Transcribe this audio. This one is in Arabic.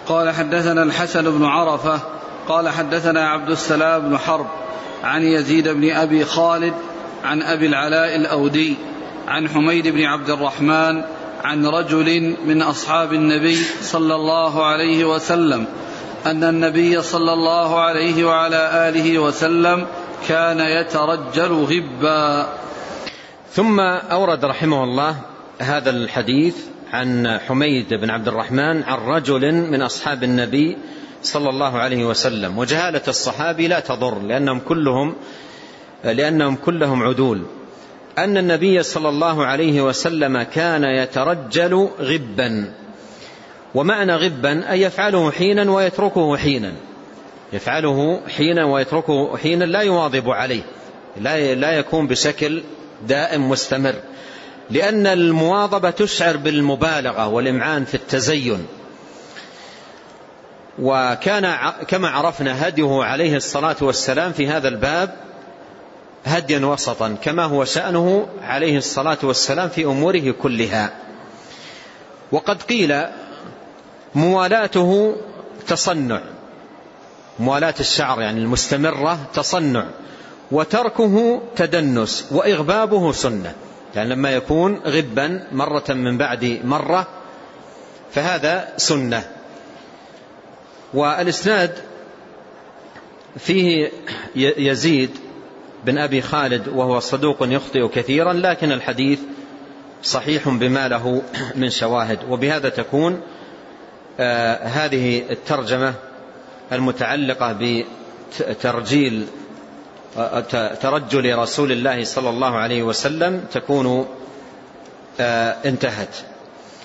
قال حدثنا الحسن بن عرفة قال حدثنا عبد السلام بن حرب عن يزيد بن أبي خالد عن أبي العلاء الأودي عن حميد بن عبد الرحمن عن رجل من أصحاب النبي صلى الله عليه وسلم أن النبي صلى الله عليه وعلى آله وسلم كان يترجل غبا. ثم أورد رحمه الله هذا الحديث عن حميد بن عبد الرحمن عن رجل من أصحاب النبي صلى الله عليه وسلم. وجهالة الصحابي لا تضر لأنهم كلهم عدول. أن النبي صلى الله عليه وسلم كان يترجل غبا. ومعنى غبا أي يفعله حينا ويتركه حينا، يفعله حينا ويتركه حينا، لا يواظب عليه، لا يكون بشكل دائم مستمر، لأن المواظبة تشعر بالمبالغة والإمعان في التزين. وكان كما عرفنا هديه عليه الصلاة والسلام في هذا الباب هديا وسطا، كما هو شأنه عليه الصلاة والسلام في أموره كلها. وقد قيل موالاته تصنع، موالاة الشعر يعني المستمرة تصنع، وتركه تدنس، وإغبابه سنة، يعني لما يكون غبا مرة من بعد مرة فهذا سنة. والإسناد فيه يزيد بن أبي خالد وهو صدوق يخطئ كثيرا، لكن الحديث صحيح بما له من شواهد. وبهذا تكون هذه الترجمة المتعلقة بترجل رسول الله صلى الله عليه وسلم تكون انتهت.